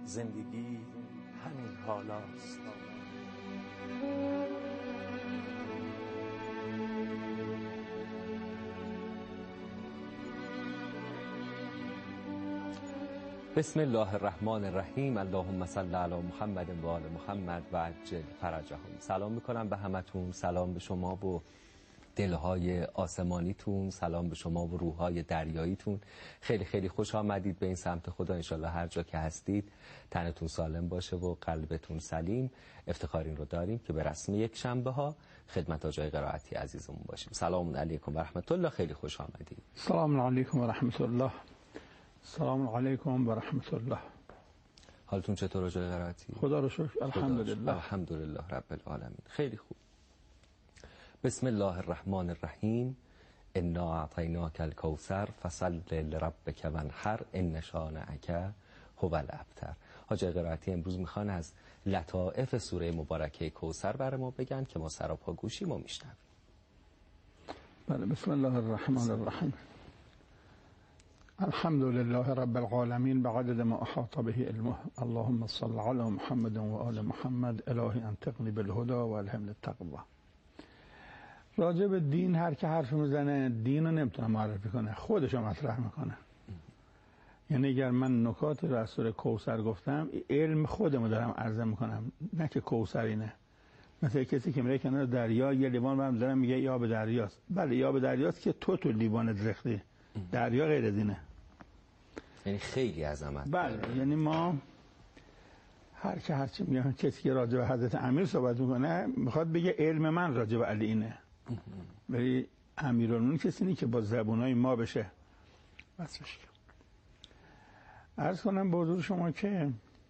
زندگی همین حالاست. بسم الله الرحمن الرحیم. اللهم صل علی محمد و آل محمد و عجل فرجهم. سلام میکنم به همتون، سلام به شما و دلهای آسمانیتون، سلام به شما و روحهای دریاییتون. خیلی خیلی خوش آمدید به این سمت خدا. انشالله هر جا که هستید تنتون سالم باشه و قلبتون سلیم. افتخار این رو داریم که به رسم یک شنبه ها خدمت آقای قرائتی عزیزمون باشیم. سلام علیکم و رحمت الله. خیلی خوش آمدید. سلام علیکم و رحمت الله. سلام علیکم و رحمت الله. حالتون چطور آقای قرائتی؟ خدا رو شکر، الحمدلله. الحمدلله رب العالمین. خیلی خوب. بسم الله الرحمن الرحیم. انا اعطیناک الکوثر فصل لربک وانحر ان شانئک هو الابتر. حاج قرائتی امروز میخوان از لطائف سوره مبارکه کوثر برای ما بگن که ما سراپا گوشیم و میشنویم. بله، بسم الله الرحمن الرحیم. الحمد لله رب العالمین بعدد ما احاط به علمه. اللهم صل علی محمد و آل محمد. الهی انطقنی بالهدى و الهمنی التقوی. راجع به دین هر که حرف میزنه دین رو نمیتونه معرفی کنه، خودشو مطرح میکنه. یعنی اگر من نکات رو از سوره کوثر گفتم، علم خودمو دارم عرضه میکنم، نه که کوثر اینه. مثل کسی که میره کنار دریا یه لیوان برام دارم میگه یا به دریاست. بله یا به دریاست که تو لیوانت ریختی، دریا غیر از اینه. یعنی خیلی عظمت. بله، یعنی ما هر که هرچی میگه، کسی که راجع به حضرت امیر صحبت میکنه میخواد بگه علم من راجع به علی اینه، ولی امیرالمومنین کسی نیست که با زبونای ما بشه بسش. عرض کنم به حضور شما که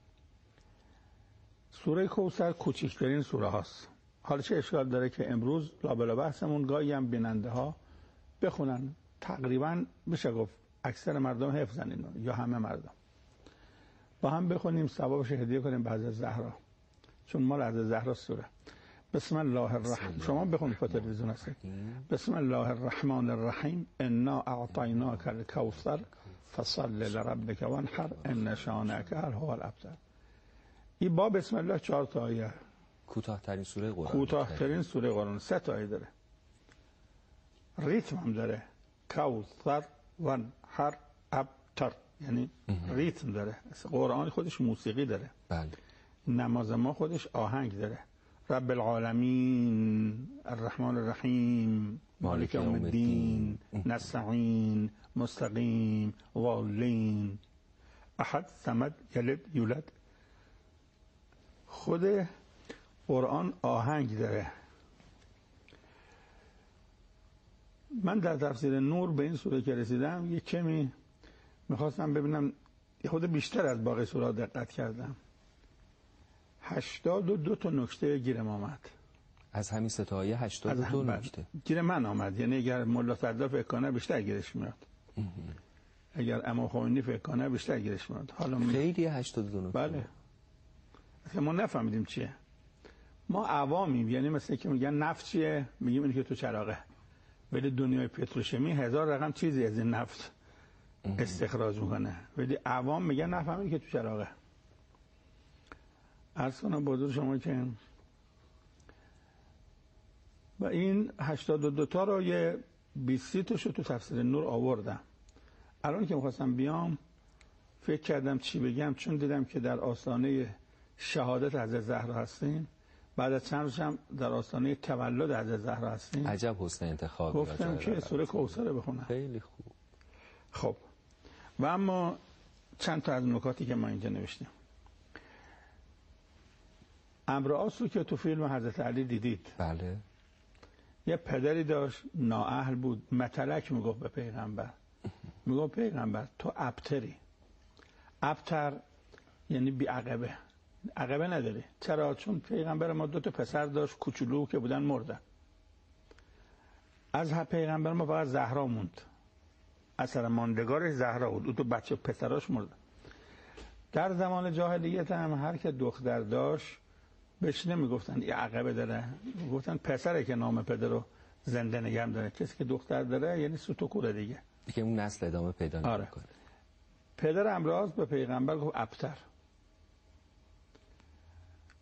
سوره کوثر کوچکترین سوره هاست. حالا چه اشکال داره که امروز لابلا بحثمون گاهی هم بیننده ها بخونن، تقریبا بشه گفت اکثر مردم حفظن اینو یا همه مردم، با هم بخونیم ثوابش هدیه کنیم به حضرت زهرا، چون مال حضرت زهرا سوره. بسم الله الرحمن. شما بخونید په تلویزیون هست. بسم الله الرحمن الرحیم. انا اعطیناک الکوثر فصل لربک وانحر ان شانئک هو الابتر. این با بسم الله 4 تا آیه. کوتاه‌ترین سوره قرآن. کوتاه‌ترین سوره قرآن 3 تا آیه داره. ریتم هم داره. کوثر وانحر ابتر، یعنی ریتم داره. قرآن خودش موسیقی داره. بله. نماز ما خودش آهنگ داره. رب العالمین الرحمن الرحیم مالک یوم الدین نستعین مستقیم والین احد صمد یلد یولد. خود قرآن آهنگ داره. من در تفسیر نور به این سوره که رسیدم یه کمی میخواستم ببینم، یه خود بیشتر از باقی سوره دقت کردم. 82 تا نکته گیرم آمد. از همین 3 تا آیه 82 نکته گیر من آمد. یعنی اگر ملا صدرا فکر کنه بیشتر گیرش میاد، اگر امام خمینی فکر کنه بیشتر گیرش میاد. حالا خیلی 82 نکته. بله، اصلا ما نفهمیدیم چیه. ما عوامیم، یعنی مثل که میگن نفت چیه، میگیم اینه که تو چراغه، ولی دنیای پتروشیمی 1000 رقم چیزی از این نفت استخراج میکنه، ولی عوام میگن نفهمید که تو چراغه. عرض کنم به حضور شما که و این 82 تا رو یه 20 تاشو تو تفسیر نور آوردم. الان که میخواستم بیام فکر کردم چی بگم، چون دیدم که در آستانه شهادت حضرت زهرا هستیم، بعد از چند روز هم در آستانه تولد حضرت زهرا هستیم. عجب حسن انتخاب. گفتم که سوره کوثر بخونم. خیلی خوب. خب و اما چند تا از نکاتی که ما اینجا نوشتیم. عمرو عاص رو که تو فیلم حضرت علی دیدید. بله. یه پدری داشت نااهل بود، متلک میگفت به پیغمبر، میگفت پیغمبر تو ابتری. ابتر یعنی بی عقبه، عقبه نداری. چرا؟ چون پیغمبر ما 2 تا پسر داشت کوچولو که بودن مردن. از پیغمبر ما فقط زهرا موند، اثر ماندگارش زهرا بود، اون تو بچه پسراش مردن. در زمان جاهلیت هم هر که دختر داشت بهش نمیگفتن یه عقبه داره، گفتن پسره که نام پدر رو زنده نگه داره. کسی که دختر داره یعنی سوتوکوره دیگه اون نسل ادامه پیدا نمیکنه. پدر عمرو عاص به پیغمبر گفت ابتر.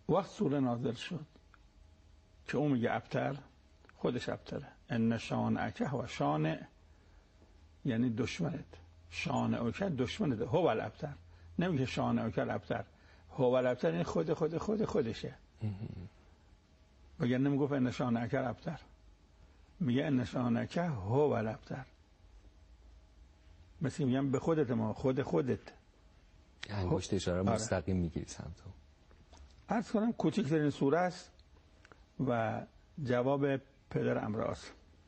وقت سوره نازل شد که اون میگه ابتر، خودش ابتره. ان شانئک و شانع یعنی دشمنت، شانئک دشمنت، هو الابتر. نمیگه شانئک الابتر، هو الابتر یعنی خودشه. وگرنه نمیگفت ان شانئک الابتر، میگه ان شانئک هو الابتر. مثل میگم به خودت، ما خودت. انگشت اشاره مستقیم میگیری سمت اون. عرض کنم کوچکترین سوره است و جواب پدر امراض.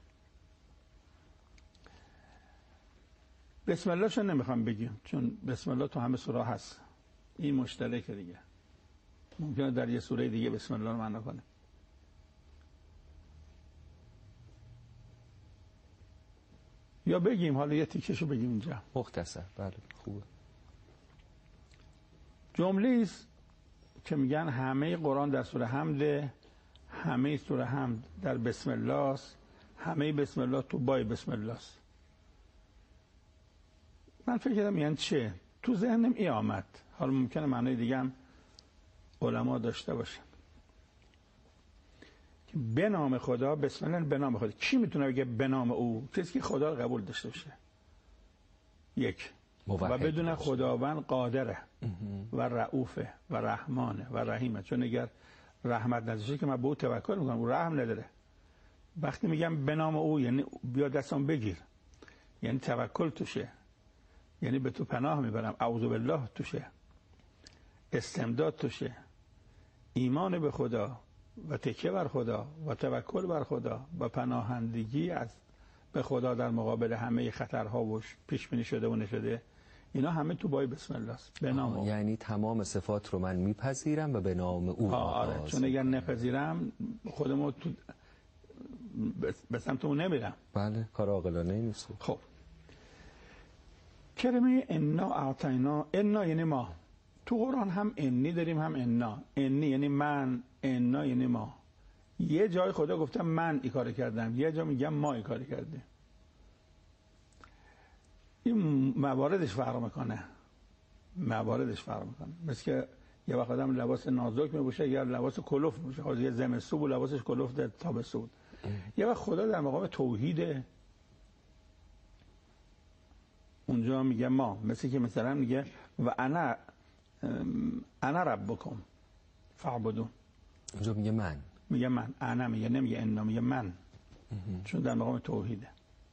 بسم الله شو نمیخوام بگیم چون بسم الله تو همه سوره هست، این مشترکه دیگه. ممکنه در یه سوره دیگه بسم الله رو معنا کنه. یا بگیم حالا یه تیکشو بگیم اینجا مختصر. بله خوبه. جمله است که میگن همه قرآن در سوره حمد، همه سوره حمد در بسم الله است، همه بسم الله تو بای بسم الله است. من فکر کردم یعنی چه؟ تو ذهنم ای آمد. حالا ممکنه معنای دیگه هم علما داشته باشن. که به نام خدا، بسم الله به نام خدا. کی میتونه بگه به نام او؟ کسی که خدا رو قبول داشته باشه. یک و بدون خداوند قادره و رؤوفه و رحمانه و رحیمه. چون اگر رحمت نداشته که من به او توکل میکنم، او رحم نداره. وقتی میگم به نام او یعنی بیا دستم بگیر، یعنی توکل توشه، یعنی به تو پناه میبرم، اعوذ بالله توشه، استمداد توشه، ایمان به خدا و تکیه بر خدا و توکل بر خدا و پناهندگی از به خدا در مقابل همه خطرها و پیش بینی شده و نشده، اینا همه تو بای بسم الله است. به نام او. یعنی تمام صفات رو من میپذیرم و به نام او. آره. چون اگر نپذیرم خودمو تو به سمت اون نمیرم. بله کار عاقلانه نیست. خب کلمه انا اعطینا، انا یعنی ما. تو قرآن هم انی داریم هم انا. انی یعنی من، انا یعنی ما. یه جای خدا گفته من این کار کردم، یه جا میگم ما این کار کردیم. این مواردش فرق میکنه. مثل که یه وقت آدم لباس نازک میپوشه یا لباس کلوف میپوشه. حالا یه زمستون بود لباسش کلوف در تابستون بود. یه وقت خدا در مقام توحید اونجا میگه ما، مثل که مثلا میگه و انا ربکم فاعبدون. اونجا میگه من. انا میگه، نمیگه انا، میگه من. چون در مقام توحیده.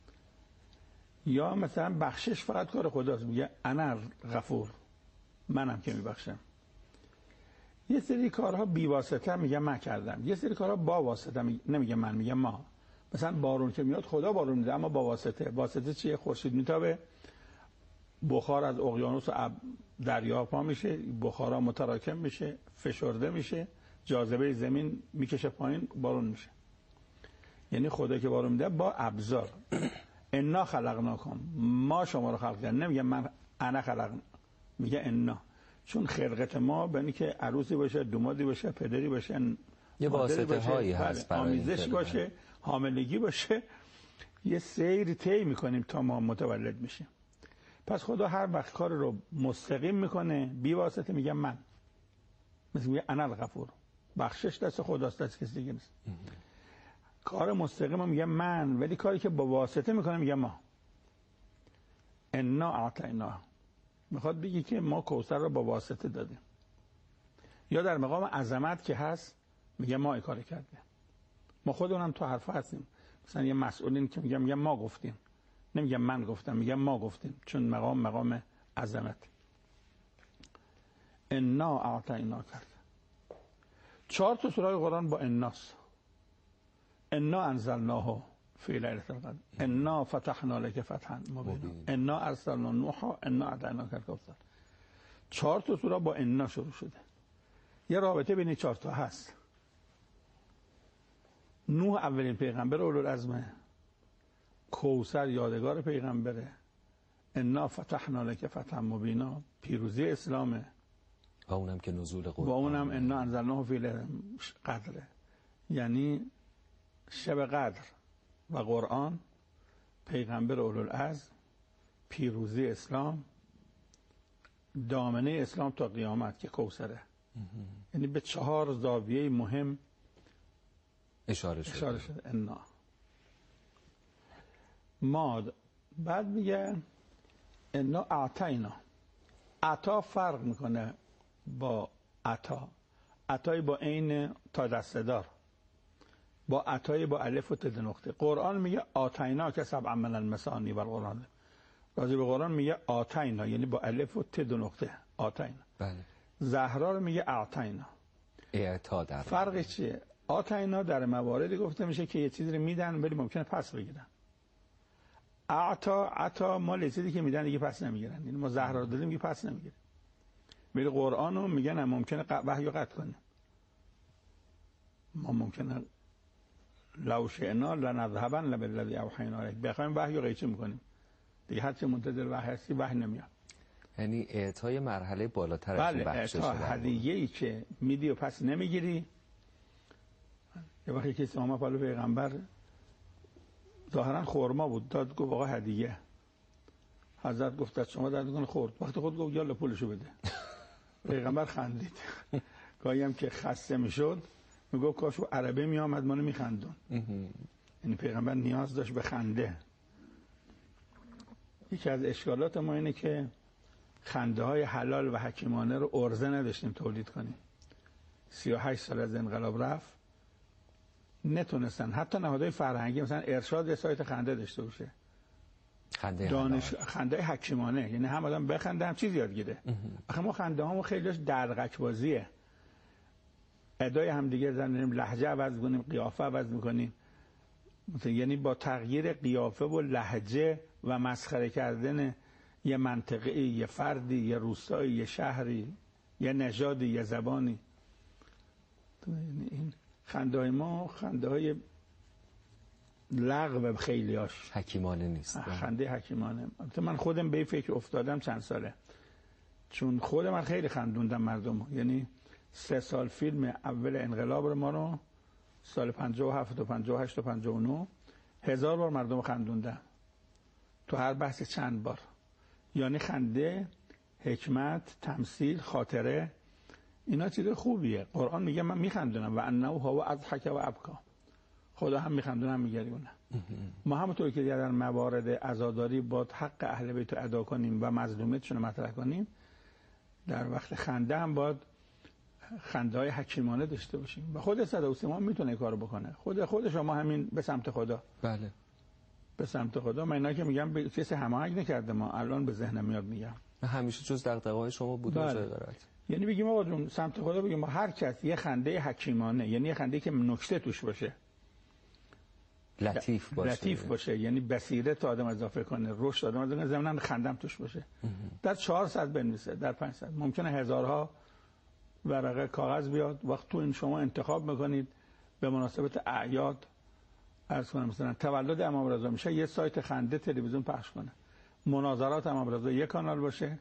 یا مثلا بخشش فقط کار خداست، میگه انا غفور، منم که میبخشم. یه سری کارها بی واسطه میگه من کردم، یه سری کارها با واسطه نمیگه من، میگه ما. مثلا بارون که میاد خدا بارون میده، اما با واسطه. واسطه چیه؟ خورشید میتابه، بخار از اقیانوس و دریا پا میشه، بخارا متراکم میشه، فشرده میشه، جاذبه زمین میکشه پایین، بارون میشه. یعنی خدا که بارون میده با ابزار. انا خلقناکم، ما شما رو خلق کردیم. نمیگه من انا خلقنا، میگه انا. چون خلقت ما به اینه که عروسی باشه، دومادی باشه، پدری باشه، یه واسطه هایی هست برای آمیزش باشه، حاملگی باشه، یه سیر طی میکنیم تا ما متولد میشیم. پس خدا هر وقت کار رو مستقیم میکنه بی واسطه میگه من. مثل میگه انا الغفور، بخشش دست خداست، دست کسی دیگه نیست. کار مستقیم رو میگه من، ولی کاری که با واسطه میکنه میگه ما. انا اعطینا، میخواد بگی که ما کوثر رو با واسطه دادیم. یا در مقام عظمت که هست میگه ما این کار کردیم. ما خودمونم تو حرفا هستیم. مثلا یه مسئولین که میگه ما گفتیم، نمیگم من گفتم، میگم ما گفتیم، چون مقام عظمت. انا اعطینا کرد. 4 تا سوره قرآن با اناس. انا انزلناه فی لیلة القدر، انا فتحنا لک فتحا مبینا، انا ارسلنا نوحا، انا اعطیناک الکوثر. 4 تا سوره با انا شروع شده. یه رابطه بین 4 تا هست. نوح اولین پیغمبر اولوالعزمه، کوثر یادگار پیغمبره، انا فتحنا لک فتحا مبینا پیروزی اسلامه، و اونم که نزول قرآن، و اونم انا انزلناه فی لیلة قدره، یعنی شب قدر و قرآن، پیغمبر اولوالعزم، پیروزی اسلام، دامنه اسلام تا قیامت که کوثره. یعنی به 4 زاویه مهم اشاره شده. انا ما بعد میگه انا اعطینا. عطا فرق میکنه با عطا. عطای با عین تا دسته دار با عطای با الف و ت نقطه. قرآن میگه آتینا که سبع من المثانی و القرآن. راجع به قرآن میگه آتینا یعنی با الف و ت نقطه آتینا. بله. زهرا رو میگه اعطینا. اعطا در فرقش چیه؟ آتینا در مواردی گفته میشه که یه چیزی رو میدن ولی ممکنه پس بگیرن. عطا مال چیزی که میدن دیگه پس نمیگیرن. یعنی ما زهرا رو دادیم دیگه پس نمیگیریم. ولی قرآن رو میگن ممکنه وحی رو قطع کنیم. ما ممکنه لو شئنا لنذهبن بالذی اوحینا الیک. بخوایم وحی رو قیچی میکنیم. دیگه هر چه منتظر وحی هستی وحی نمیاد. یعنی اعطای مرحله بالاتر از بله، بخشش. اعطا هدیه‌ای که میدی و پس نمیگیری. یه وقتی کسی اومد بالا پیغمبر ظاهرا خورما بود داد گفت آقا هدیه. حضرت گفت از شما دردتون خورد. وقتی خود گفت یالا پولشو بده. پیغمبر خندید. گاهی هم که خسته میشد میگفت کاش و عربه میامد منو میخندون. یعنی پیغمبر نیاز داشت به خنده. یکی از اشکالات ما اینه که خنده های حلال و حکیمانه رو ارزه نداشتیم تولید کنیم. 38 سال از انقلاب رفت نتونستن حتی نهادهای فرهنگی مثلا ارشاد یه سایت خنده داشته باشه. خنده حکیمانه، یعنی هم آدم بخنده هم چیز یاد گیره. آخه ما خنده هامون خیلیش دلغک بازیه. ادای هم دیگه زنیم، لهجه عوض کنیم، قیافه عوض میکنیم. یعنی با تغییر قیافه و لهجه و مسخره کردن یه منطقه، یه فردی، یه روستایی، یه شهری، یه نژادی، یه زبانی. یعنی این خنده های ما خنده های لغو خیلیاش حکیمانه نیست. خنده حکیمانه. من خودم به این فکر افتادم چند ساله، چون خودم من خیلی خندوندم مردم. یعنی 3 سال فیلم اول انقلاب رو ما رو سال 57 و 58 و 59 1000 بار مردم خندوندم تو هر بحث چند بار. یعنی خنده، حکمت، تمثیل، خاطره، اینا چیز خوبیه. قرآن میگه من میخندونم و انه هو اضحک و ابکا. خدا هم میخندونه هم میگریونه. ما همونطور که در موارد عزاداری با حق اهل بیت ادا کنیم و مظلومیتشون رو مطرح کنیم، در وقت خنده هم باید خنده های حکیمانه داشته باشیم. و خود صدوسی ما میتونه کارو بکنه. خود شما همین به سمت خدا. بله. به سمت خدا. من اینا که میگم کسی هماهنگ نکرده، ما الان به ذهنم میاد میگم. همیشه جز دغدغه‌های شما بوده و جای دارد. یعنی بگیم آقا جون سمت خدا بگیم ما هر کس یه خنده حکیمانه، یعنی یه خنده که نکته توش باشه. لطیف باشه، یعنی بصیرت آدم اضافه کنه، رشد آدم اضافه کنه، ضمن خندم توش باشه. در 400 بنویسه، در 500 ممکنه هزارها ورقه کاغذ بیاد. وقت تو این شما انتخاب میکنید به مناسبت اعیاد، عرض کنم مثلا تولد امام رضا میشه یه سایت خنده تلویزیون پخش کنه، مناظرات امام رضا یه کانال باشه،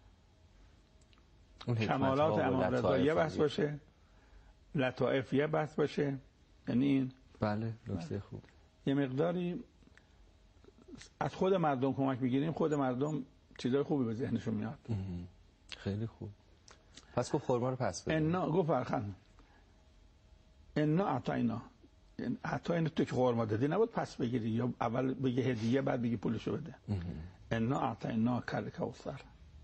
کمالات امام رضا یه بحث باشه، لطائف یه بحث باشه. یعنی این بله نکته خوب. یه مقداری از خود مردم کمک میگیریم، خود مردم چیزای خوبی به ذهنشون میاد. خیلی خوب. پس گفت خورما رو پس بده. انا گفت فرخن انا اعطینا، یعنی عطا اینو تو که خورما دادی نباید پس بگیری یا اول بگی هدیه بعد بگی پولشو بده. انا اعطینا کل کوثر.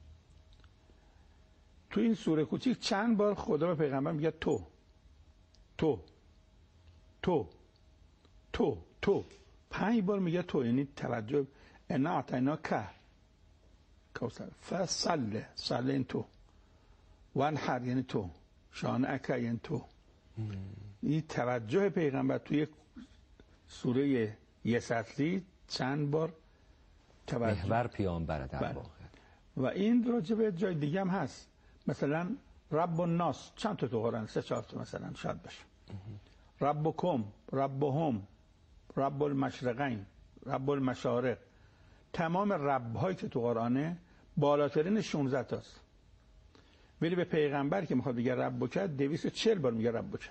تو این سوره کوچیک چند بار خدا به پیغمبر میگه تو تو تو تو تو 5 بار میگه تو، یعنی توجه. انا اعطینا که کوثر فصل صل این تو وانحر یعنی تو شانئک یعنی تو. این توجه پیغمبر توی سوره یه سطری چند بار توجه محور پیامبر در واقع. و این راجبه جای دیگه هم هست، مثلا رب الناس چند تا تو قرآن 3-4 تا مثلا شاید باشه. ربکم، ربهم، رب المشرقین، رب المشارق. تمام رب هایی که تو قرآنه بالاترین 16 تاست. ولی به پیغمبر که میخواد بگه ربک 240 بار میگه ربک.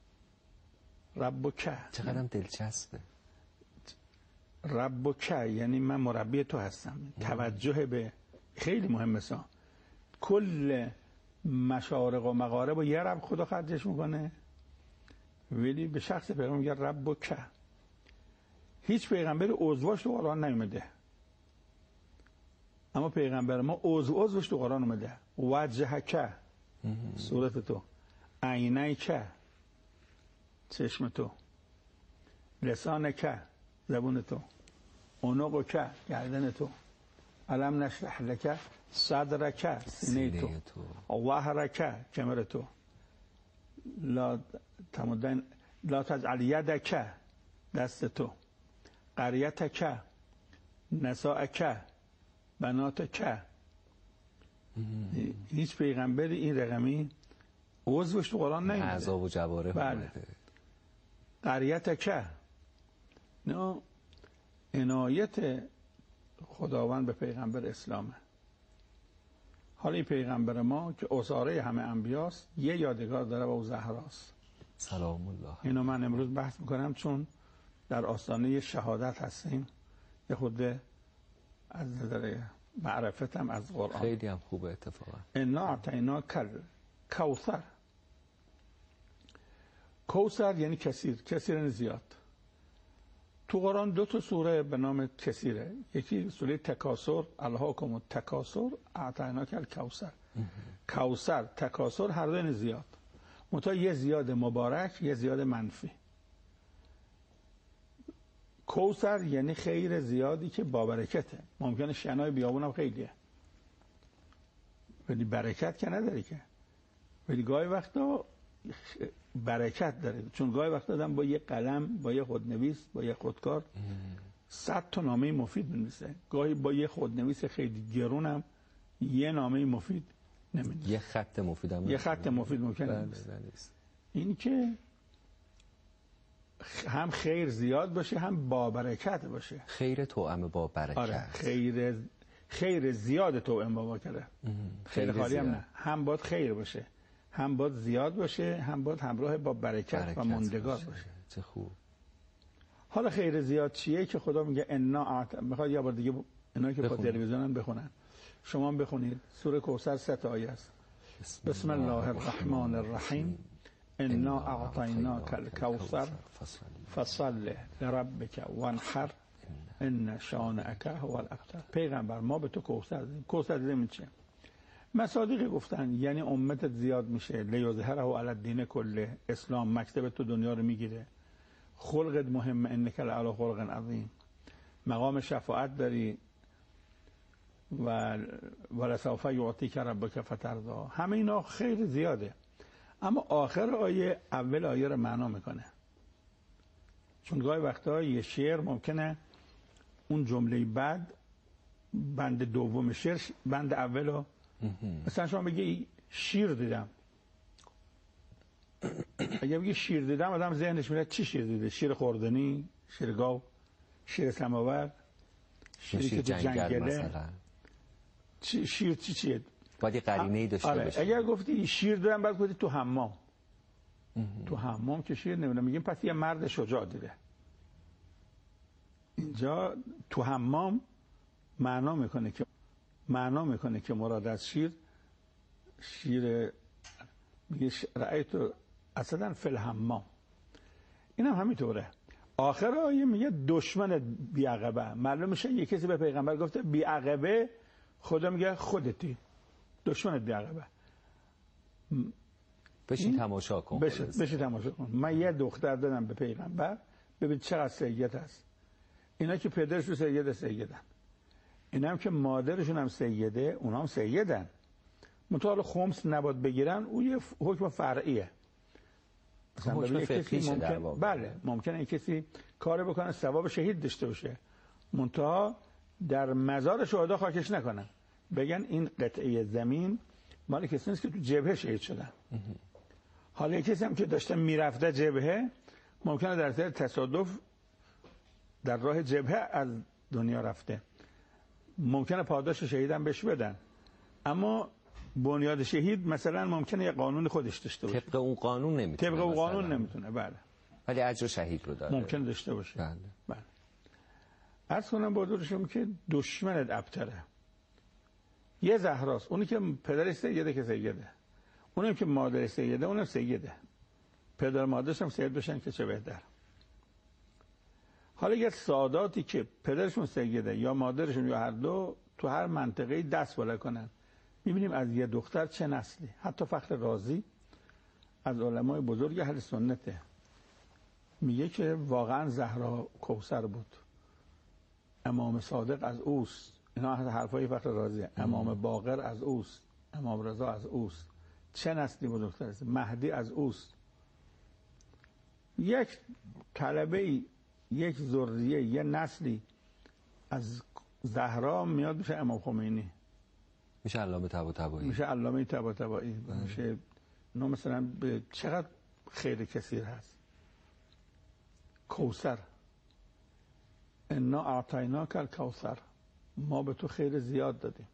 ربک چقدرم دلچسبه. ربک یعنی من مربی تو هستم. توجه به خیلی مهمه. کل مشارق و مغارب و یه رب خدا خرجش میکنه، ولی به شخص پیغمبر میگه رب و که. هیچ پیغمبری عضواش تو قرآن نیومده، اما پیغمبر ما عضوش تو قرآن اومده. وجه که صورت تو، عینه که چشم تو، لسان که زبون تو، عنق که گردن تو، علم نشرح لک صدرک سینه تو، ظهرک کمر تو، لا تمدن لا تجعل یدک دست تو، قریتک نساءک بناتک. هیچ پیغمبری این رقمی عضوش تو قرآن نیومده. اعضا و جوارح. بله. قریتک. نه عنایت خداوند به پیغمبر اسلامه. حالا این پیغمبر ما که اساره همه انبیاست یه یادگار داره و او زهراست سلام الله. اینو من امروز بحث میکنم چون در آستانه شهادت هستیم، یه خود از نظر معرفتم از قرآن خیلی هم خوبه اتفاقا. انا اعطینا کوثر. کوثر یعنی کثیر، کثیر یعنی زیاد. تو قرآن 2 سوره به نام کثیره، یکی سوره تکاثر، الهاکم التکاثر اعطیناک الکوثر. کوثر تکاثر هر دو یعنی زیاد، منتها یه زیاد مبارک یه زیاد منفی. کوثر یعنی خیر زیادی که با برکته. ممکنه شنای بیابونم خیلیه ولی برکت که نداره که، ولی گاهی وقتا برکت داره، چون گاهی وقتا آدم با یه قلم، با یه خودنویس، با یه خودکار 100 تا نامه مفید می‌نویسه، گاهی با یه خودنویس خیلی گرونم یه نامه مفید نمی‌نویسه، یه خط مفید هم یه خط مفید ممکنه بنویسه. این که هم خیر زیاد باشه هم با برکت باشه. خیر توأم با برکت. آره خیر زیاد توأم با برکت. خیر خالی هم نه، هم باید خیر باشه، هم باید زیاد باشه، هم باید همراه با برکت و موندگار باشه. چه خوب. حالا خیر زیاد چیه که خدا میگه انا میخواد یه بار دیگه اینا که با تلویزیونن بخونن، شما هم بخونید. سوره کوثر 3 آیه است. بسم الله الرحمن الرحیم انا اعطیناک الکوثر فصل لربک وانحر ان شانئک هو الابتر. پیغمبر ما به تو کوثر دادیم. کوثر دادیم چیه؟ مصادیق گفتن یعنی امتت زیاد میشه، لیظهره علی الدین کله، اسلام مکتب تو دنیا رو میگیره، خلقت مهمه، انک لعلی خلق عظیم، مقام شفاعت داری و ولسوف یعطیک ربک فترضی. همه اینا خیر زیاده، اما آخر آیه اول آیه رو معنا میکنه، چون گاهی وقتا یه شعر ممکنه اون جمله بعد بند دوم شعر بند اولو، مثلا شما بگی شیر دیدم، اگه بگی شیر دیدم آدم ذهنش میره چی شیر دیده؟ شیر خوردنی، شیر گاو، شیر سماور، شیری که تو جنگله مثلا. شیر چیه؟ باید یه قرینه‌ای داشته باشه. اگر گفتی شیر دیدم بعد گفتی تو حمام، تو حمام که شیر نمیدونم، میگیم پس یه مرد شجاع دیده. اینجا تو حمام معنا میکنه که مراد از شیر میگه رأیت اصلا فی الحمام. این هم همینطوره. آخر آیه میگه دشمن بیعقبه. معلوم میشه یه کسی به پیغمبر گفته بیعقبه، خدا میگه خودتی دشمنت بیعقبه. بشین تماشا کن. بشین تماشا کن. من یه دختر دادم به پیغمبر، ببین چقدر سید هست. اینا که پدرشون سیدن، اینا هم که مادرشون هم سیده، اونا هم سیدن. منطقه خمس نباید بگیرن، او یه حکم فرعیه. حکم فقهیشه در واقع. بله ممکنه این کسی کار بکنه ثواب شهید داشته باشه، منتها در مزار شهدا خاکش نکنن، بگن این قطعه زمین مال کسی نیست که تو جبهه شهید شدن. حالا کسی هم که داشته میرفته جبهه، ممکنه در طریق تصادف در راه جبهه از دنیا رفته، ممکنه پاداش شهید هم بهش بدن، اما بنیاد شهید مثلا ممکنه یه قانون خودش داشته باشه، طبق اون قانون نمیتونه. بله ولی اجر شهید رو داره، ممکنه داشته باشه. بله. عرض کنم با دورشم که دشمنت ابتره یه زهراست، اونی که پدرش سیده که سیده، اونم که مادر سیده اونم سیده، پدر مادرش هم سید بشن که چه بهتر. حالا اگر ساداتی که پدرشون سیده یا مادرشون یا هر دو تو هر منطقه‌ای دست بالا کنن، می‌بینیم از یه دختر چه نسلی. حتی فخر رازی از علمای بزرگ اهل سنته، میگه که واقعا زهرا کوثر بود، امام صادق از اوست، اینا حرفای فخر رازیه، امام باقر از اوست، امام رضا از اوست، چه نسلی بزرگتر است، مهدی از اوست. یک طلبه، یک ذریه، یه نسلی از زهرا میاد میشه امام خمینی، میشه علامه طباطبایی، میشه علامه طباطبایی، میشه نو مثلا به چقدر خیر کثیر هست. کوثر، انا اعطیناک الکوثر، ما به تو خیر زیاد دادیم.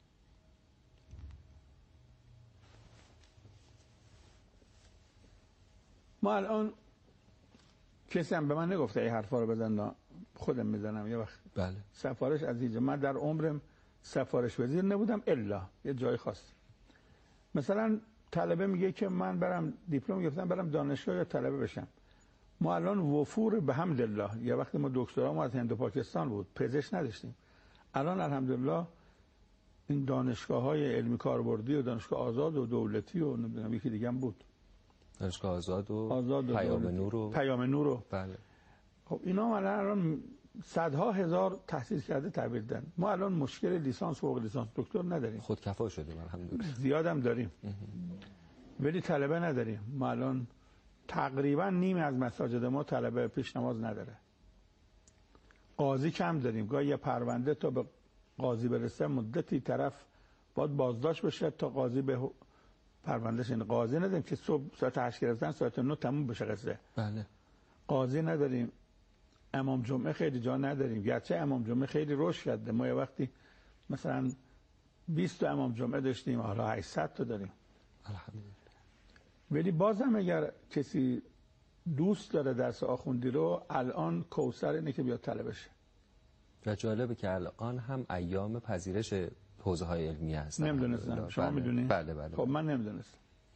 ما الان کسی هم به من نگفته این حرفا رو بزن، خودم میزنم یه وقت. بله. سفارش عزیزه، من در عمرم سفارش وزیر نبودم الا یه جای خاص. مثلا طلبه میگه که من برم دیپلم گرفتم برم دانشگاه یا طلبه بشم. ما الان وفور به حمدالله، یه وقتی ما دکترامو از هند و پاکستان بود، پزشک نداشتیم. الان الحمدلله این دانشگاه‌های علمی کاربردی و دانشگاه آزاد و دولتی و نمیدونم یکی دیگه هم بود، دانشگاه آزاد و پیام نور و بله. خب اینا الان صدها هزار تحصیل کرده تحویل دادن. ما الان مشکل لیسانس، فوق لیسانس، دکتر نداریم، خودکفا شدیم الحمدلله. زیادم داریم ولی طلبه نداریم. ما الان تقریبا نیم از مساجد ما طلبه پیش نماز نداره. قاضی کم داریم، گاهی یه پرونده تا به قاضی برسه مدتی طرف باید بازداشت بشه تا قاضی به پروندهش. این قاضی نداریم که صبح ساعت 8 گرفتن ساعت 9 تموم بشه قصه. بله. قاضی نداریم. امام جمعه خیلی جا نداریم، گرچه امام جمعه خیلی رشد کرده. ما یه وقتی مثلا 20 تا امام جمعه داشتیم، حالا 800 تا داریم الحمدلله. ولی بازم اگر کسی دوست داره درس آخوندی رو، الان کوثر اینه که بیاد طلبه شه. و جالبه که الان هم ایام پذیرش حوزه های علمی هستن. نمیدونستم. شما میدونی؟ بله بله. خب من نمیدونستم.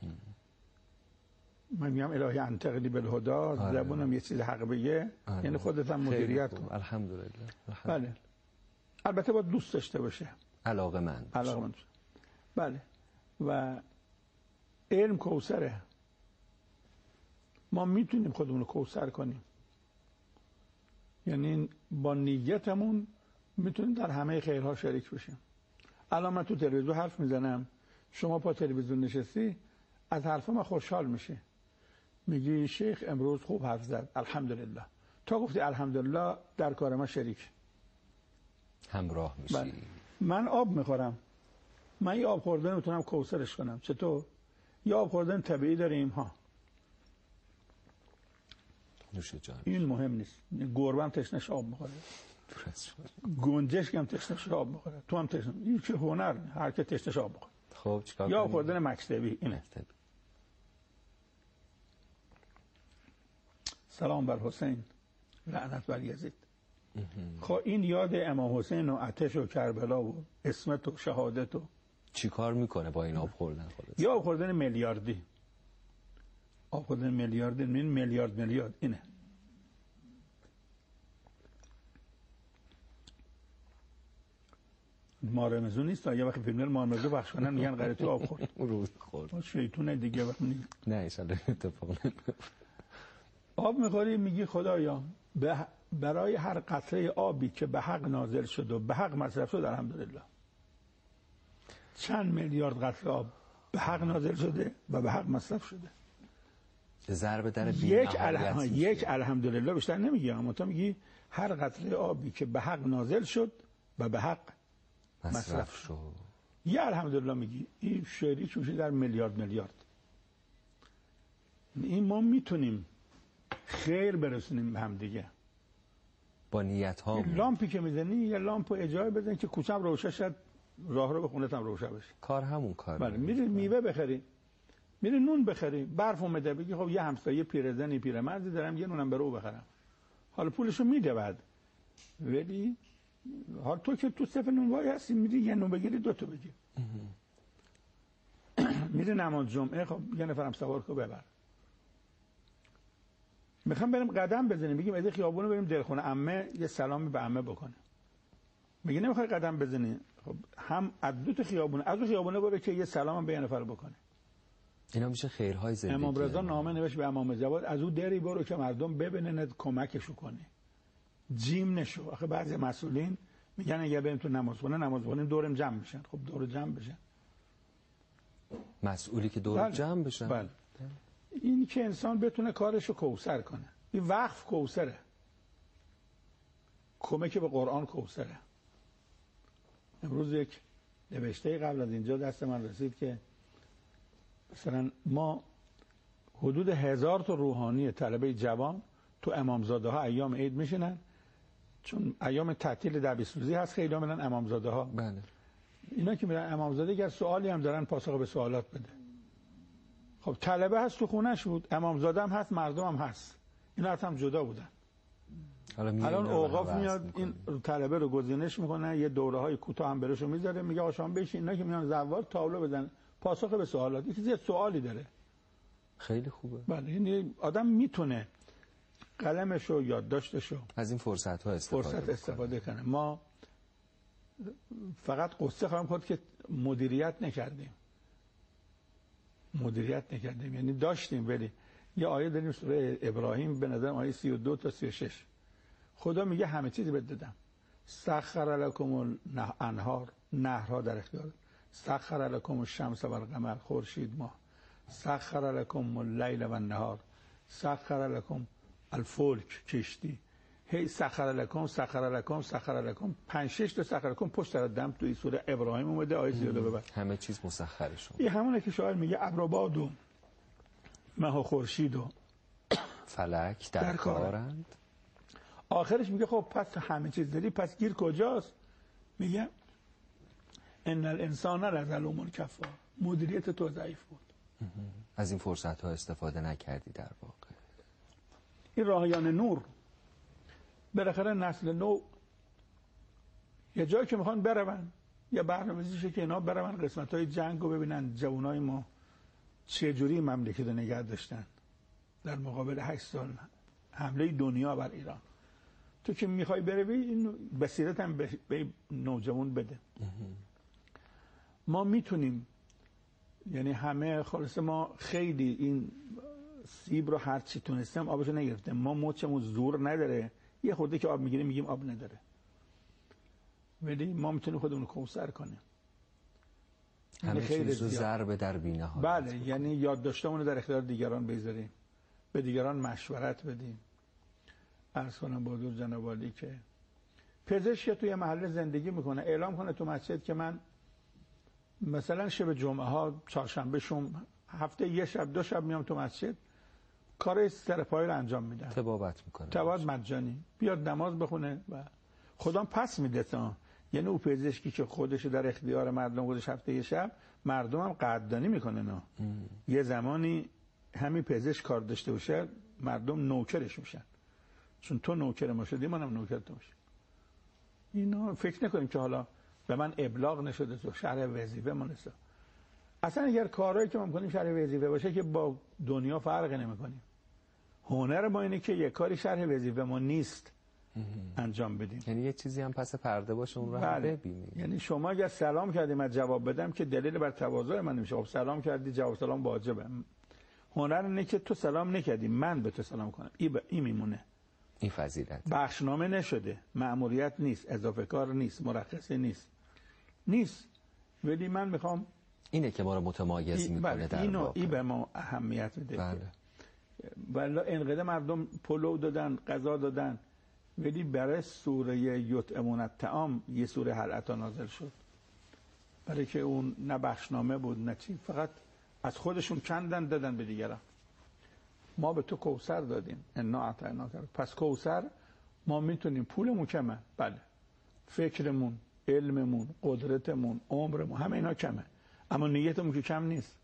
من میگم الهی انتقلی بالهدا، زبونم یه چیز حق بگه، یعنی خودت هم مدیریت کن. الحمدلله. بله. البته باید دوست داشته باشه، علاقه‌مند. بله. و علم کوثره، ما میتونیم خودمون رو کوثر کنیم، یعنی با نیتمون میتونیم در همه خیرها شریک بشیم. الان من تو تلویزیون حرف میزنم، شما پا تلویزیون نشستی، از حرف من خوشحال میشی، میگی شیخ امروز خوب حرف زد، الحمدلله. تا گفتی الحمدلله در کار ما شریک، همراه میشی. بله. من آب میخورم، من یه آب خوردن میتونم کوثرش کنم. چطور؟ یه آب خوردن طبیعی داریم ها، نوش جان. این مهم نیست. گربه هم تشنش آب میخوره، گنجشک هم تشنش آب میخوره، تو هم تشنش. این که هنر، هر که تشنش آب میخوره. خب چیکار یا آب خوردن مکتبی اینه. سلام بر حسین، لعنت بر یزید. خب این یاد امام حسین و آتش و کربلا و عصمت و شهادت و چی کار میکنه با این آب خوردن خودت؟ یا آب خوردن میلیاردی، آب خوردن میلیاردی، این میلیارد اینه. مارمزو نیست، یه وقت فیلم مارمزو بخش کنن میگن غلطی آب خورد. روز خورد. شیطونه دیگه وقت نیست. نه ان شاء الله اتفاق آب میخوری میگی خدایا برای هر قطره آبی که به حق نازل شد و به حق مصرف شد الحمدلله. چند میلیارد قطره آب به حق نازل شده و به حق مصرف شده. ضرب در یک الحمدلله بیشتر نمیگی، اما تو میگی هر قطره آبی که به حق نازل شد و به حق مصرف شد. یه الحمدلله میگی، این شعری چوشی در میلیارد. این ما میتونیم خیر برسونیم به هم دیگه با نیت ها. لامپی که میزنی یه لامپ اجای بزن که کوچم روشن شد، راه رو به خونت هم روشن بشه. کار همون کار. بله. میری میوه بخری، میری نون بخری، برف اومده بگی خب یه همسایه پیرزنی پیرمردی دارم یه نونم برو بخرم، حالا پولشو میده بعد. ولی حالا تو که تو صف نونوایی هستی میری یه نون بگیری 2 تا بگی. میره نماز جمعه، خب یه نفرم سوار کو ببر. میخوام بریم قدم بزنیم، بگیم از خیابونو بریم دلخونه عمه یه سلامی به عمه بکنه. میگه نمیخوای قدم بزنی، خب هم از دو تا خیابونه، از دو خیابونه برو که یه سلام به یه نفر بکنه. اینا میشه خیرهای زندگی. امام رضا نامه نوشت به امام جواد از اون دری برو که مردم ببینن کمکشو کنی. جیم نشو. آخه بعضی مسئولین میگن اگه بریم تو نماز خونه دورم جمع بشن. خب دور جمع بشن. مسئولی که دور جمع بشن. بله. این که انسان بتونه کارشو کوثر کنه. این وقف کوثره. کمک به قرآن کوثره. امروز یک نوشته قبل از اینجا دست من رسید که مثلا ما حدود 1000 تا روحانی طلبه جوان تو امامزاده ها ایام عید میشینن، چون ایام تعطیل دبیرستانی هست، خیلی میرن امامزاده ها. بله. اینا که میرن امامزاده اگر سوالی هم دارن پاسخ به سوالات بده. خب طلبه هست تو خونش بود، امامزاده هم هست، مردم هم هست. اینا هم جدا بودن. الان اوقاف میاد این طلبه رو گزینش میکنه، یه دوره های کوتاه هم براشو میذاره، میگه آقا شما بشین. اینا که میان زوار تابلو بزن پاسخ به سوالات. یکی سوالی داره. خیلی خوبه. بله، یعنی آدم میتونه قلمشو یادداشتشو از این فرصت ها استفاده کنه. ما فقط قصه خواهیم خود که مدیریت نکردیم. یعنی داشتیم ولی یه آیه داریم سوره ابراهیم به نظر آیه 32 تا 36 خدا میگه همه چیز بهت دادم. سخر لکم الانهار، نهرها در اختیار. سخر لکم الشمس و القمر، خورشید ماه. سخر لکم اللیل و النهار. سخر لکم الفلک، کشتی. هی سخر لکم 5-6 تا سخر لکم پشت در دم توی سوره ابراهیم اومده. آیه 32 ببر. همه چیز مسخر شد. این همونه که شاعر میگه ابر و باد و ماه و خورشید و فلک در کارند. آخرش میگه خب پس همه چیز داری، پس گیر کجاست؟ میگه ان الانسان لظلوم کفار. مدیریت تو ضعیف بود. از این فرصت ها استفاده نکردی در واقع. این راهیان نور بالاخره نسل نو یه جایی که میخوان برون، یه برنامه‌ریزیشه که اینا برون قسمت‌های جنگ رو ببینن جوانای ما چه جوری مملکت رو نگه داشتن در مقابل 8 سال حمله دنیا بر ایران. تو که میخوای بروی این بصیرت هم به نوجوان بده. ما میتونیم، یعنی همه خلاصه ما خیلی این سیب رو هر چی تونستم آبشو نگرفتیم. ما مچمون زور نداره، یه خورده که آب میگیریم میگیم آب نداره، ولی ما میتونیم خودمون کوثر کنیم. همه چیز رو ضرب در بینه ها. بله، یعنی یادداشتمون رو در اختیار دیگران بذاریم، به دیگران مشورت بدیم. عرض کنم با حضور جناب عالی که پزشک توی محله زندگی میکنه اعلام کنه تو مسجد که من مثلا شب جمعه ها، چهارشنبه شم، هفته یه شب 2 شب میام تو مسجد، کار سرپایی رو انجام میدم. تبابت میکنه. تبابت مجانی. بیاد نماز بخونه و خدا پس میده تا. یعنی او پزشکی که خودش در اختیار مردم گذاشت هفته یه شب، مردم هم قدردانی میکنه. نه یه زمانی همین پزشک کار داشته باشه مردم نوکرش میشن، چون تو نوکر ما شدی منم نوکر تو میشم. اینا فکر نکنیم که حالا به من ابلاغ نشده تو شرح وظیفه منسا. اصلا اگر کارهایی که ما میکنیم شرح وظیفه باشه که با دنیا فرق نمیکنیم. هنر ما اینه که یک کاری شرح وظیفه ما نیست انجام بدیم. یعنی یه چیزی هم پس پرده باشه اون رو هم ببینیم. یعنی شما اگر سلام کردیم من جواب بدم که دلیل بر تواضع من نمیشه. خب سلام کردی جواب سلام واجبه. هنر اینه که تو سلام نکردی من به تو سلام کنم. این میمونه. این فضیلت. بخشنامه نشده، مأموریت نیست، اضافه کار نیست، مرخصی نیست. ولی من میخوام اینه که ما رو متمایز میکنه در واقع. این به ما اهمیت میده. بله. والا انقدر مردم پلو دادن، غذا دادن، ولی برای سوره یطعمون الطعام یه سوره هل اتی نازل شد. برای که اون نه بخشنامه بود نه چی، فقط از خودشون کندن دادن به دیگران. ما به تو کوثر دادیم، انا اعطیناک. پس کوثر ما میتونیم، پولمون کمه، بله، فکرمون، علممون، قدرتمون، عمرمون، همه اینا کمه، اما نیتمون که کم نیست.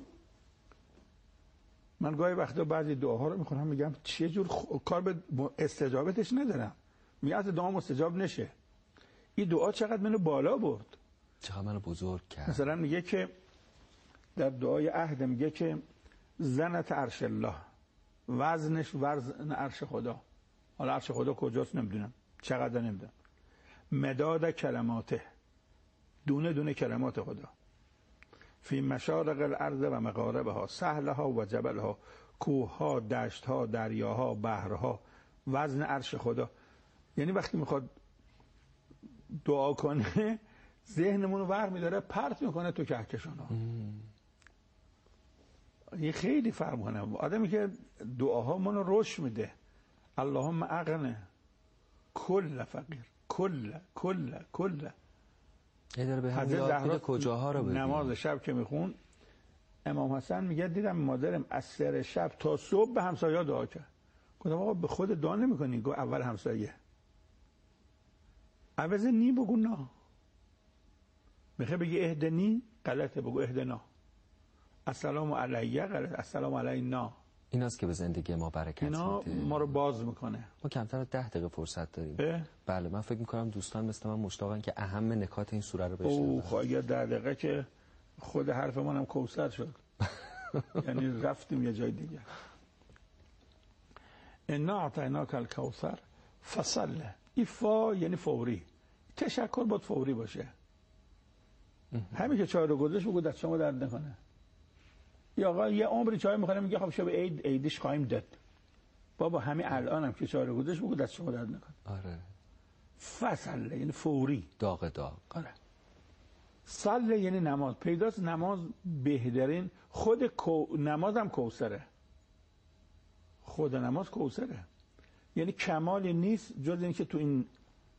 من گاهی وقتا بعضی دعاها رو میخونم میگم چه جور کار به استجابتش ندارم. میگم از دعا مستجاب نشه. این دعا چقدر منو بالا برد، چقدر منو بزرگ کرد. مثلا میگه که در دعای عهد میگه که زنت عرش الله، وزنش وزن عرش خدا. حالا عرش خدا کجاست نمیدونم، چقدر نمیدونم. مداد کلماته، دونه دونه کلمات خدا. فی مشارق الارض و مغاربها، سهلها و جبلها، کوهها، دشتها، دریاها، بحرها، وزن عرش خدا. یعنی وقتی میخواد دعا کنه ذهنمون رو ور میداره پرت میکنه تو کهکشان ها. این خیلی فرق کنه. آدمی که دعاها منو روش میده. اللهم اغنه کل فقیر، کل یه داره به هم یاد میده کجاها رو ببینیم. نماز شب که میخون امام حسن میگه دیدم مادرم از سر شب تا صبح به همسایه دعا کرد. گفتم آقا به خود دعا نمیکنی؟ گفت اول همسایه. عوض نی بگو نا. میخوای بگی اهدنی غلطه، بگو اهدنا. السلام علیه غلط، السلام علینا. ایناست که به زندگی ما برکت میده. اینا ما رو باز میکنه. ما کمتر از 10 دقیقه فرصت داریم. بله من فکر میکنم دوستان مثل من مشتاقن که اهم نکات این سوره رو بشنون. اوه خواهی 10 دقیقه که خود حرف منم کوثر شد. یعنی رفتیم یه جای دیگه. انا اعطیناک الکوثر فصل. این فا یعنی فوری. تشکر باید فوری باشه. همین که چای رو گذاشت بگو دست شما درد نکنه. یا آقا یه عمری چای میخوره میگه خب شب عیدش خواهیم داد. بابا همین الانم که چای رو گذاشت بگو دست شما درد نکنه. آره. فصل یعنی فوری. داغ. آره. صله یعنی نماز. پیداست نماز بهترین. خود نماز هم کوثره. خود نماز کوثره. یعنی کمالی نیست جز این که تو این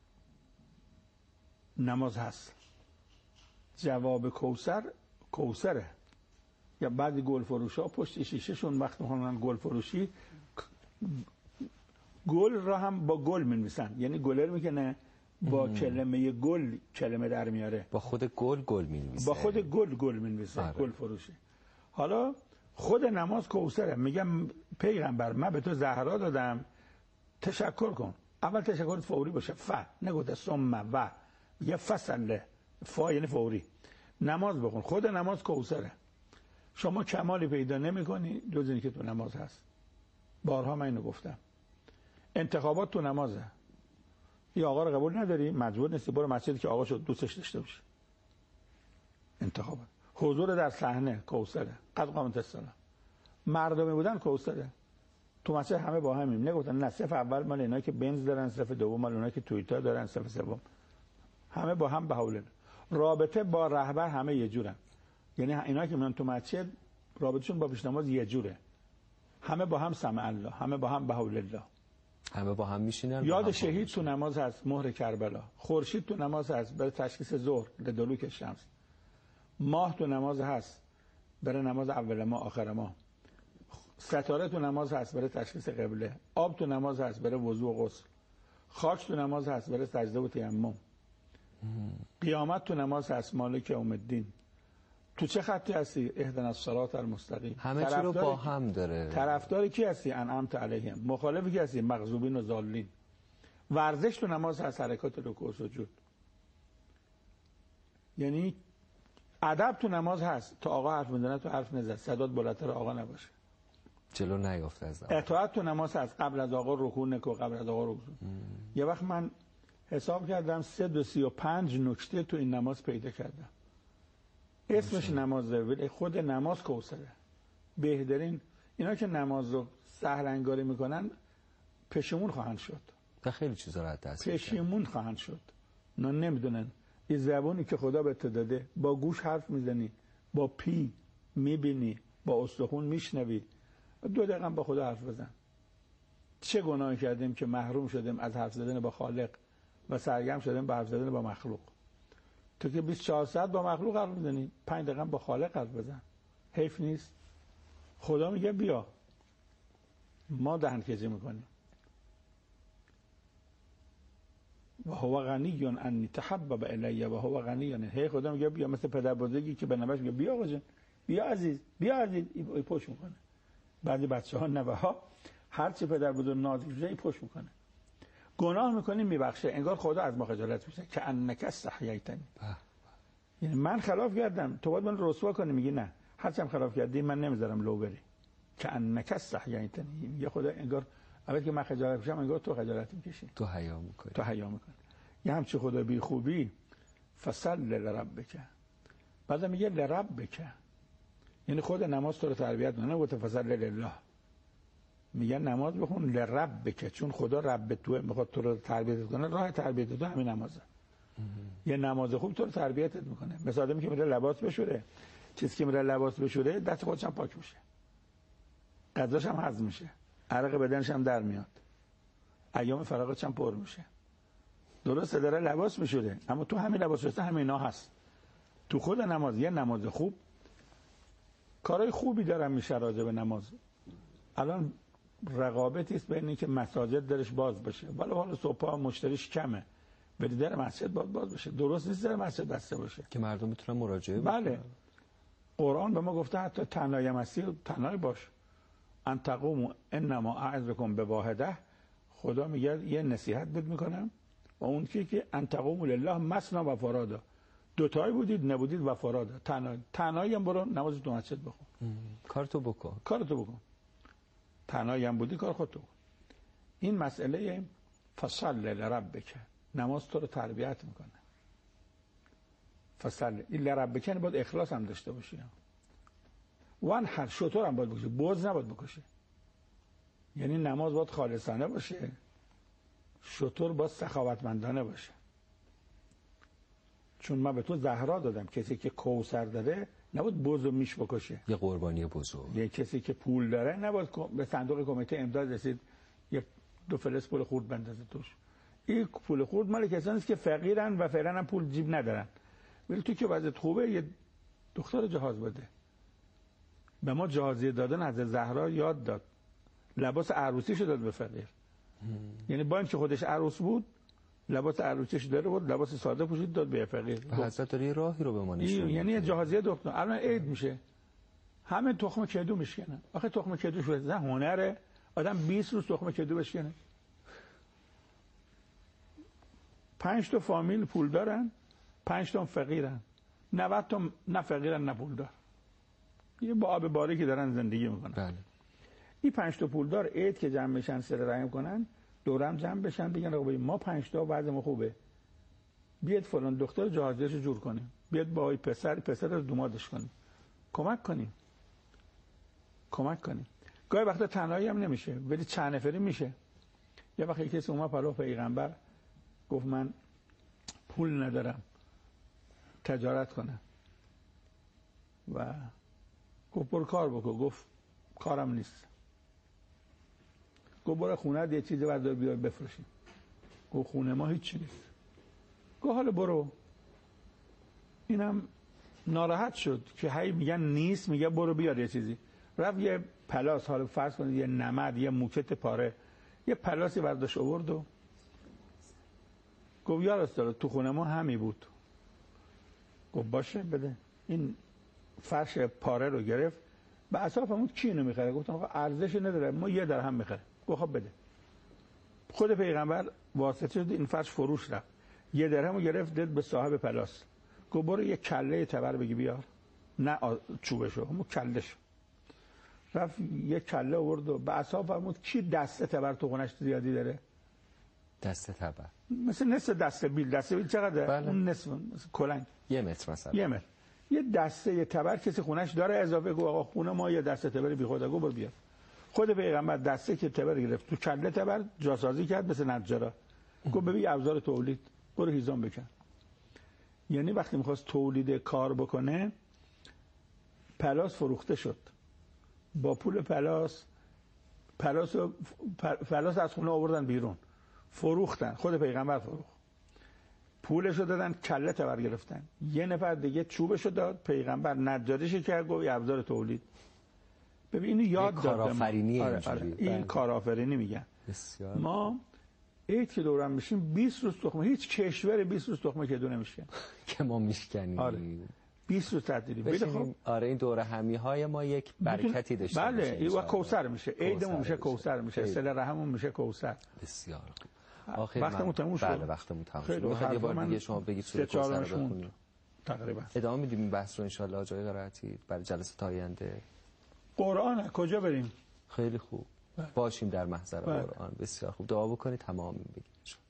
نماز هست. جواب کوثره. یا بعد گل فروش ها پشت شیشه شون وقت میخونن گل فروشی گل را هم با گل می‌نویسن. یعنی گلر میکنه با کلمه گل کلمه در میاره. با خود گل می‌نویسه. با خود گل می‌نویسه. آره. گل فروشی. حالا خود نماز کوثره. میگم پیغمبر من به تو زهرا دادم تشکر کن. اول تشکرت فوری باشه. نگفته ثم و. یه فصله. فا یعنی فوری. نماز بخون. خود نماز کوثره. شما کمالی پیدا نمی‌کنی جز اینکه تو نماز هست. بارها من اینو گفتم. انتخابات تو نمازه. یا آقا رو قبول نداری مجبور نیستی برو مسجدی که آقا شد دوستش داشته باشه. انتخابات. حضور در صحنه کوثره. قد قامت الصلاه. مردمی بودن کوثره. تو مسجد همه با همیم. نگفتن نه صف اول مال اینایی که بنز دارن، صف دوم مال اونایی که تویوتا دارن، صف سوم همه با هم به حول. رابطه با رهبر همه یه جورن. یعنی اینا که میان تو مسجد رابطهشون با پیش نماز یه جوره. همه با هم سمع الله، همه با هم به حول الله. همه با هم میشینن. یاد شهید تو نماز هست، مهر کربلا. خورشید تو نماز هست برای تشخیص ظهر، لدلوک شمس. ماه تو نماز هست برای نماز اول ماه آخر ماه. ستاره تو نماز هست برای تشخیص قبله. آب تو نماز هست برای وضو و غسل. خاک تو نماز هست برای سجده و تیمم. قیامت تو نماز هست مالک یوم الدین. تو چه خطی هستی؟ اهدنا الصراط المستقیم. همه چی رو با هم داره. طرفدار کی هستی؟ انعمت علیهم. مخالف کی هستی؟ مغضوبین و ضالین. ورزش تو نماز هست حرکات رکوع و سجود. یعنی ادب تو نماز هست تا آقا حرف میزنه تو حرف نزن، صدات بالاتر آقا نباشه. جلو نیفته از آقا. اطاعت تو نماز هست قبل از آقا رکوع نکو، قبل از آقا رکوع. یه وقت من حساب کردم 335 نکته تو این نماز پیدا کردم. اسمش نمازه ولی خود نماز کوثره. بهترین اینا که نماز رو سهل انگاری میکنن پشیمون خواهند شد. خیلی چیزا رو از دست پشیمون خواهند شد. نه نمیدونن این زبانی که خدا بهت داده با گوش حرف میزنی، با پی میبینی، با استخون میشنوی. 2 دقیقه با خدا حرف بزن. چه گناهی کردیم که محروم شدیم از حرف زدن با خالق و سرگرم شدیم با حرف زدن با مخلوق. تو که 24 ساعت با مخلوق حرف میزنی، 5 دقیقه با خالق حرف بزن. حیف نیست؟ خدا میگه بیا. ما دهنکجی میکنیم. و هو غنی ان تحبب الی و هو غنی. هی خدا میگه بیا، مثل پدر بزرگی که به نوش میگه بیا آقا جان، بیا عزیز، بیا عزیز، این پشت میکنه. بعضی بچه‌ها نوه‌ها هر چی پدر بزرگ نازش میشه این پشت میکنه. گناه میکنیم میبخشه، انگار خدا از ما خجالت میشه که انک استحییتنی. یعنی من خلاف کردم تو باید من رسوا کنی، میگی نه هرچند خلاف کردی من نمیذارم لو بری که انک استحییتنی. یه خدا انگار اول که من خجالت میکشم انگار تو خجالت میکشی، تو حیا میکنی، تو حیا میکنی. یه همچی خدا بی خوبی فصل لربک، بعد میگه لربک، یعنی خود نماز تو رو تربیت میکنه. نگفت فصل لله، میگه نماز بخون لربک، چون خدا رب تو میخواد تو رو تربیت کنه. راه تربیت تو همین نمازه. یه نماز خوب تو رو تربیتت میکنه. مثلا آدمی که میره لباس بشوره، چیزی که میره لباس بشوره دست خودش هم پاک میشه، غذاش هم هضم میشه، عرق بدنش هم در میاد، ایام فراغتش هم پر میشه. درسته داره لباس میشوره، اما تو همین لباس شسته همینا هست. تو خود نماز، یه نماز خوب کارهای خوبی دارن میشه راجع به نماز. الان رقابتی است بین اینکه مساجد درش باز باشه، ولی حالا صبح مشتریش کمه، ولی در مسجد باز باشه. درست نیست در مسجد بسته باشه که مردم میتونن مراجعه بکنن. بله، قرآن به ما گفته حتی تنهای مسیح تنهای باش. ان تقوموا انما اعظکم بواحده، خدا میگه یه نصیحت بهت میکنم و اون که ان تقوموا لله مثنی و فرادا، دو تایی بودید نبودید و فرادا، تنهایی هم برو نماز تو مسجد بخون. کارتو بکن، کارتو بکن. تنهایی هم بودی کار خودتو بکن. این مسئله فصل لربک، نماز تو رو تربیت میکنه. فصل این لربک باید اخلاص هم داشته باشی. وان هر شطور هم باید بکشه، بوز نباید بکشه. یعنی نماز باید خالصانه باشه، شطور باید سخاوتمندانه باشه. چون من به تو زهرا دادم، کسی که کوثر داره نباید بوز و میش بکشه. یه قربانی بزرگ. یه کسی که پول داره نباید به صندوق کمیته امداد رسید یه دو فلس پول خورد بندازه توش. این پول خورد مال کسانی است که فقیرن و فعلا هم پول جیب ندارن. ولی تو که وضعیت خوبه یه دختر جهاز بده. به ما جهازیه دادن از زهرا یاد داد، لباس عروسیشو داد به فقیر. یعنی با اینکه خودش عروس بود لباس عروسیش داره بود، لباس ساده پوشید داد به فقیر. حضرت داره راهی رو به ما نشون میده. یعنی جهازیه دختر. الان عید میشه همه تخم کدو میشکنن. آخه تخم کدو شو هنره، آدم 20 روز تخم کدو بشکنه. 5 تا فامیل پول دارن، 5 تا فقیرن، 90 تا نه فقیرن نه پول دار. یه با آب باریکی دارن زندگی میکنن. بله. این 5 تا پولدار عید که جمع بشن سر رحم کنن، دورم جمع بشن بگن آقا ما 5 تا وضع ما خوبه، بیاد فلان دختر جهازیه‌شو جور کنیم، بیاد با این پسر رو دومادش کنیم، کمک کنیم. گاهی وقتا تنهایی هم نمیشه ولی چند نفری میشه. یه وقتی کسی اومد پلو پیغمبر گفت من پول ندارم تجارت کنم و گفت برو کار بکن. گفت کارم نیست. گفت برو خونه یه چیزی بردار بیار بفروشیم. گفت خونه ما هیچی نیست. گفت حالا برو. اینم ناراحت شد که هی میگن نیست، میگه برو بیار یه چیزی. رفت یه پلاس، حالا فرض کنید یه نمد، یه موکت پاره، یه پلاسی برداشت آورد و گفت یا رسول تو خونه ما همی بود. گفت باشه بده. این فرش پاره رو گرفت. به اصاف همون کی اینو میخره؟ گفتن آقا ارزش نداره، ما یه درهم میخره. گفت خب بده. خود پیغمبر واسطه شد، این فرش فروش رفت. یه درهمو گرفت داد به صاحب پلاس. گفت برو یه کله تبر بگی بیار. نه چوبشو، همون کلهشو. رفت یه کله آورد و به اصاف فرمود کی دسته تبر تو خونش زیادی داره؟ دسته تبر مثل نصف دسته بیل چقدر؟ بله. اون نصف مثل کلنگ 1 متر مثلا. 1 متر. یه دسته تبر کسی خونش داره اضافه. گفت آقا خونه ما یه دسته تبر بی خدا. گفت برو بیار. خود پیغمبر دسته که تبر گرفت تو کله تبر جاسازی کرد مثل نجارا. گفت ببین ابزار تولید، برو هیزم بکن. یعنی وقتی می‌خواست تولید کار بکنه پلاس فروخته شد. با پول پلاس از خونه آوردن بیرون، فروختن. خود پیغمبر فروخت، پولشو دادن، کله تبر گرفتن. یه نفر دیگه چوبشو داد، پیغمبر نجاریشو کرد، گفت ابزار تولید. ببین اینو یاد داد. کارآفرینی. این کارآفرینی میگن. بسیار. ما عید که دورم میشیم 20 روز تخمه، هیچ کشور 20 روز تخمه کدو نمیشکن که ما میشکنیم. آره 20 روز تعطیلی. خب آره این دوره همی های ما یک برکتی داشته باشه. بله و کوثر میشه، عیدمون میشه کوثر میشه، صله رحممون میشه کوثر. بسیار خوب. وقتمون تموم شد. بله وقتمون تموم شد. میخواد یه بار دیگه شما بگید سوره کوثر رو بخونید. تقریبا. ادامه میدیم این بحث رو انشالله آقای قرائتی برای جلسات آینده. قرآن کجا بریم؟ خیلی خوب باشیم در محضر قرآن. بسیار خوب، دعا بکنید تمام بگیم.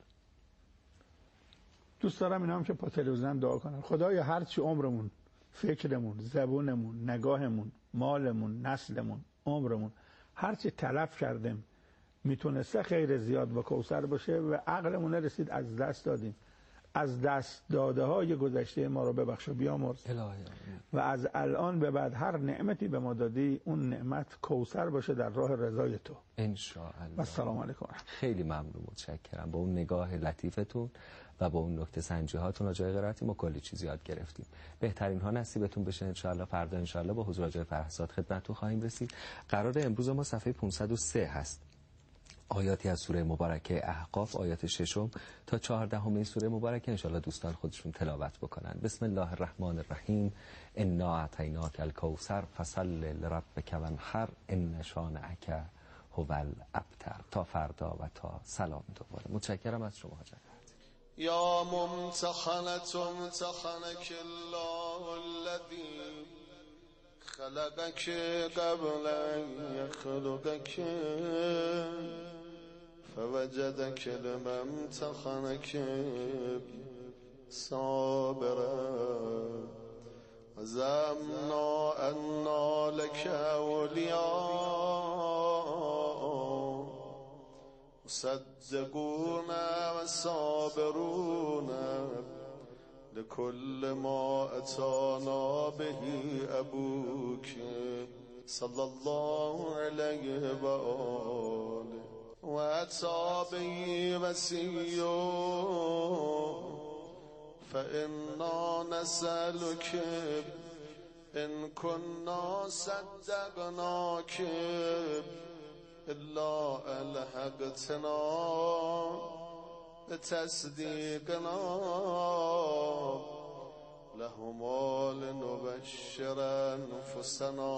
دوست دارم اینا هم که با تلویزیون دعا کنن. خدایا هر چی عمرمون، فکرمون، زبونمون، نگاهمون، مالمون، نسلمون، عمرمون، هر چی تلف کردیم میتونسته خیر زیاد با کوثر باشه و عقلمون رسید از دست دادیم. از دست داده های گذشته ما رو ببخش و بیامرز. و از الان به بعد هر نعمتی به ما دادی اون نعمت کوثر باشه در راه رضای تو ان شاء الله. و السلام علیکم. خیلی ممنون، متشکرم. با اون نگاه لطیفتون و با اون نکته سنجی هاتون آقای قرائتی ما کلی چیز یاد گرفتیم. بهترین ها نصیبتون بشه ان شاء الله. فردا ان شاء الله با حضور آقای فرهزاد خدمتتون خواهیم رسید. قرار امروز ما صفحه 503 هست. آیاتی از سوره مبارکه احقاف، آیات 6 تا 14 سوره مبارکه انشاءالله دوستان خودشون تلاوت بکنن. بسم الله الرحمن الرحیم. انا اعطیناک الکوثر فصل لربک وانحر ان شانئک هو الابتر. تا فردا و تا سلام دوباره. متشکرم از شما حاجت. یا ممتحنة امتحنک الله الذی خلقك قبل ان يخلقك فوجدك لما امتحنك صابرا وزعمنا أنا لك أولياء مصدقون وصابرون لكل ما أتانا به أبوك صلى الله عليه وآله وأتى به وسيا فإنا نسألك إن كنا صدقناك إلا ألحقتنا بتصديقنا لهما لنبشر أنفسنا